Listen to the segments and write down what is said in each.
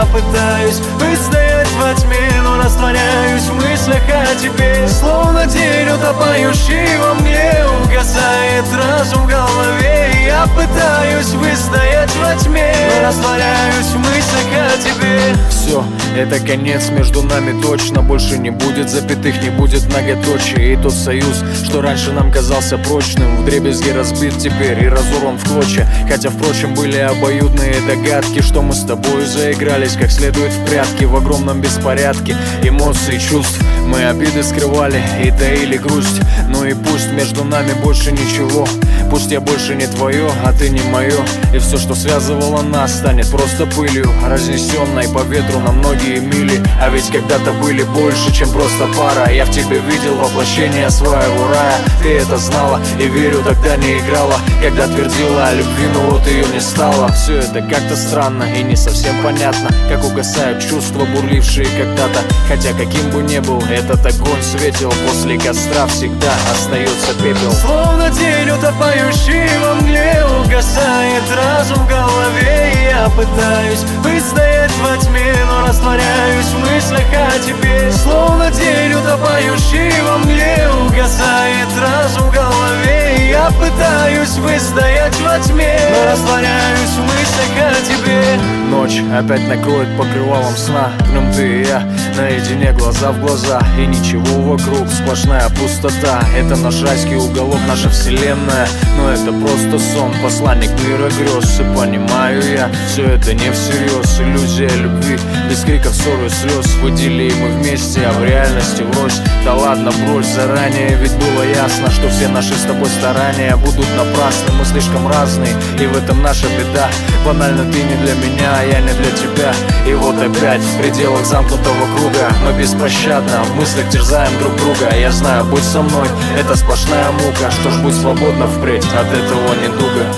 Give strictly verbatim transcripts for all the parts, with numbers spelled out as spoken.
Я пытаюсь выстоять во тьме, но растворяюсь в мыслях о тебе. Словно день, утопающий во мне, угасает разум в голове. Я пытаюсь выстоять во тьме, но растворяюсь в мыслях о тебе. Все, это конец между нами точно. Больше не будет запятых, не будет многоточия. И тот союз, что раньше нам казался прочным, вдребезги разбит теперь и разорван в клочья. Хотя, впрочем, были обоюдные догадки, что мы с тобой заигрались как следует в прятки. В огромном беспорядке эмоций, чувств мы обиды скрывали и таили грусть. Ну и пусть между нами больше ничего, пусть я больше не твое, а ты не мое. И все, что связывало нас, станет просто пылью, разнесенной по ветру на многие мили. А ведь когда-то были больше, чем просто пара. Я в тебе видел воплощение своего рая. Ты это знала и, верю, тогда не играла, когда твердила о любви, но вот ее не стало. Все это как-то странно и не совсем понятно, как угасают чувства, бурлившие когда-то. Хотя каким бы ни был этот огонь, светил после костра всегда остается пепел. Словно день, утопающий во мгле, угасает разум в голове. И я пытаюсь выстоять во тьме, но растворяюсь в мыслях о тебе. Словно день, утопающий во мгле, угасает разум в голове. И я пытаюсь выстоять во тьме, но растворяюсь в мыслях о тебе. Ночь опять накроет покрывалом сна. В нем ты и я наедине, глаза в глаза. И ничего вокруг, сплошная пустота. Это наш райский уголок, наша вселенная. Но это просто сон, посланник мира грез. И понимаю я, все это не всерьез. Иллюзия любви, без криков, ссор и слез. Выдели мы вместе, а в реальности врозь. Да ладно, брось заранее, ведь было ясно, что все наши с тобой старания будут напрасны. Мы слишком разные, и в этом наша беда. Банально, ты не для меня, а я не для тебя. И вот опять в пределах замкнутого круга мы беспощадно в мыслях терзаем друг друга. Я знаю, будь со мной, это сплошная мука. Что ж, будь свободна впредь, от этого недуга.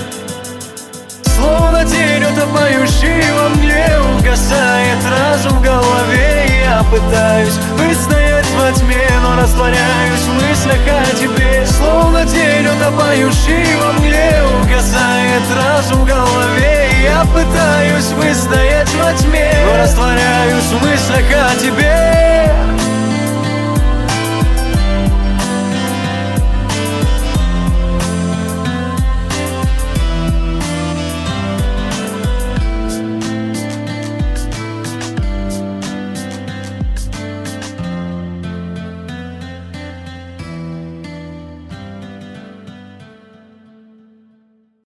Словно день, утопающий во мгле, угасает разум в голове. И я пытаюсь выстоять во тьме, но растворяюсь в мыслях о тебе. Словно день, утопающий во мгле, угасает разум в голове. И я пытаюсь выстоять во тьме, но растворяюсь в мыслях о тебе.